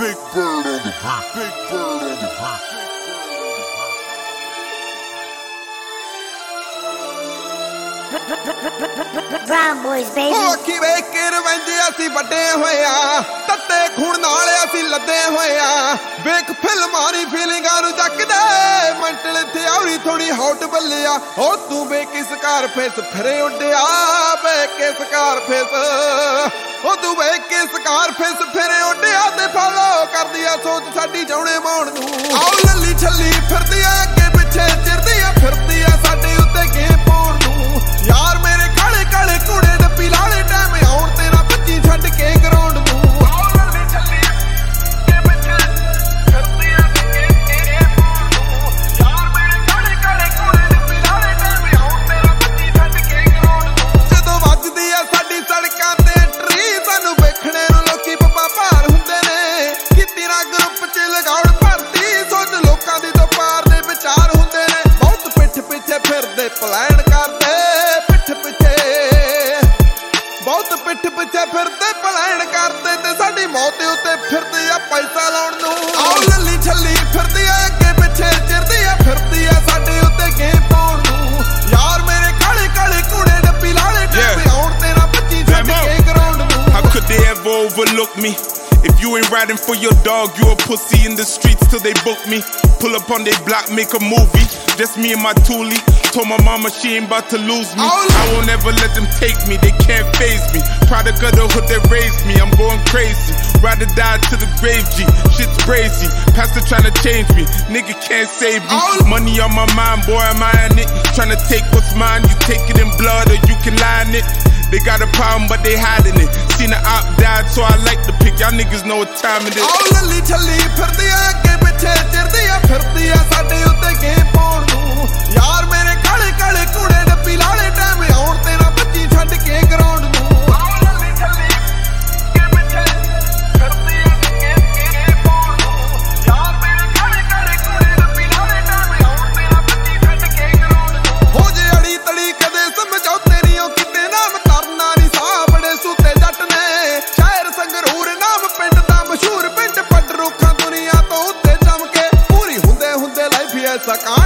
Big Bird on the beat. Big Bird on the beat. Brown boys, baby. ਉਹ ਅੱਖੀ ਵੇਖ ਕੇ ਰਵੰਜੇ ਅਸੀਂ ਵੱਡੇ ਹੋਏ ਆ, ਤੱਤੇ ਖੂਨ ਨਾਲ ਅਸੀਂ ਲੱਦੇ ਹੋਏ ਆ। ਵੇਖ ਫਿਲਮਾਂ ਦੀ ਫੀਲਿੰਗਾਂ ਨੂੰ ਚੱਕਦੇ ਮੰਟਲ ਥਿਆਰੀ ਥੋੜੀ ਹੌਟ ਬੱਲਿਆ। ਉਹ ਤੂੰ ਵੇਖ ਸਕਾਰਫੇਸ ਫਿਰੇ ਉੱਡਿਆ, ਵੇਖ ਕੇ ਸਕਾਰਫੇਸ। ਉਹ ਤੂੰ ਵੇਖ ਕੇ ਸਕਾਰਫੇਸ ਫਿਰੇ ਉੱਡਿਆ ਤੇ ਫਾਲੋ ਕਰਦੀ ਆ ਸੋਚ ਸਾਡੀ ਜਾਉਣੇ ਮਾਉਣ ਨੂੰ। ਆਓ ਲੱਲੀ ਛੱਲੀ ਫਿਰਦੀ ਆ ਅੱਗੇ ਪਿੱਛੇ ਚਿਰਦੀ ਆ, ਫਿਰਦੀ ਆ ਸਾਡੇ ਉੱਤੇ ਗੇਮ ਪਾਉਣ ਨੂੰ। ਯਾਰ ਮੇਰੇ ਕਾਲੇ ਕਾਲੇ ਘੋੜੇ ਡੱਬੀ ਲਾਲੇ ਟਾਈਮ ਆਉਣ ਤੇਰਾ ਬੱਚੀ ਛੱਡ ਕੇ ਗਰਾਊਂਡ ਨੂੰ। ਜਦੋਂ ਵੱਜਦੀ ਆ ਸਾਡੀ ਸੜਕਾਂ ਤੇ ਐਂਟਰੀ, ਸਾਨੂੰ ਵੇਖਣੇ ਨੂੰ ਲੋਕੀ ਬੱਬਾ ਭਾਰ ਹੁੰਦੇ ਨੇ। ਕੀਤੀ ਨਾ ਗਰੁੱਪ ਚ ਲਗਾਉਣ ਭਰਤੀ, ਸੋਚ ਲੋਕਾਂ ਦੀ ਤੋਂ ਪਾਰ ਦੇ ਵਿਚਾਰ ਹੁੰਦੇ ਨੇ। ਬਹੁਤ ਪਿੱਠ ਪਿੱਛੇ ਫਿਰਦੇ ਪਲਾਨ ਕਰਦੇ, ਬਹੁਤ ਪਿੱਠ ਪਿੱਛੇ ਫਿਰਦੇ ਪਲਾਨ ਕਰਦੇ ਤੇ ਸਾਡੀ ਮੌਤ ਉੱਤੇ ਫਿਰਦੇ ਆ ਪੈਸਾ ਲਾਉਣ ਨੂੰ। ਆਓ ਲੱਲੀ ਛੱਲੀ ਫਿਰਦੀ ਆ ਅੱਗੇ ਪਿੱਛੇ ਚਿਰਦੀ ਆ, ਫਿਰਦੀ ਆ ਸਾਡੇ ਉੱਤੇ ਗੇਮ ਪਾਉਣ ਨੂੰ। ਯਾਰ ਮੇਰੇ ਕਾਲੇ ਕਾਲੇ ਘੋੜੇ ਡੱਬੀ ਲਾਲੇ ਟਾਈਮ ਆਉਣ ਤੇਰਾ ਬੱਚੀ ਛੱਡ ਕੇ ਗਰਾਊਂਡ ਨੂੰ। How could they ever overlook me? If you ain't riding for your dog, you a pussy in the streets till they book me. Pull up on they block, make a movie. Just me and my toolie. Told my mama she ain't about to lose me. I won't ever let them take me, they can't faze me. Product of the hood that raised me, I'm going crazy. Ride or die to the grave, G. Shit's crazy. Pastor tryna change me, nigga can't save me. Money on my mind, boy, I'm eyeing it. Tryna take what's mine, you take it in blood or you can lie in it. They got a problem, but they hiding it. Seen the op died, so I like to pick. Y'all niggas know what time it is. ਆਓ ਲੱਲੀ ਛੱਲੀ ਫਿਰਦੀ ਆ ਅੱਗੇ ਪਿੱਛੇ ਚਿਰਦੀ ਆ, ਫਿਰਦੀ ਆ ਸਾਡੇ ਉੱਤੇ ਗੇਮ ਪਾਉਣ ਨੂੰ। ਯਾਰ ਮੇਰੇ ਕਾਲੇ ਕਾਲੇ ਘੋੜੇ ਡੱਬੀ ਲਾਲੇ ਟਾਈਮ ਆਉਣ ਤੇਰਾ ਬੱਚੀ ਛੱਡ ਕੇ ਗਰਾਊਂਡ ਨੂੰ। ਹੋ ਜੇ ਅੜੀ ਤੜੀ ਕਦੇ ਸਮਝੌਤੇ ਨਹੀਂ ਉਹ ਕਿਤੇ ਨਾਮ ਕਰਨਾ ਨਹੀਂ ਸਾਹ ਬੜੇ ਸੁੱਤੇ ਜੱਟ ਨੇ। ਸ਼ਹਿਰ ਸੰਗਰੂਰ ਨਾਮ ਪਿੰਡ ਦਾ ਮਸ਼ਹੂਰ, ਪਿੰਡ ਪੱਟ ਰੁੱਖਾਂ ਦੁਨੀਆ ਤੋਂ ਉੱਤੇ ਜੰਮ ਕੇ ਪੂਰੀ ਹੁੰਦੇ ਹੁੰਦੇ ਲਾਈਫ ਐਸਾ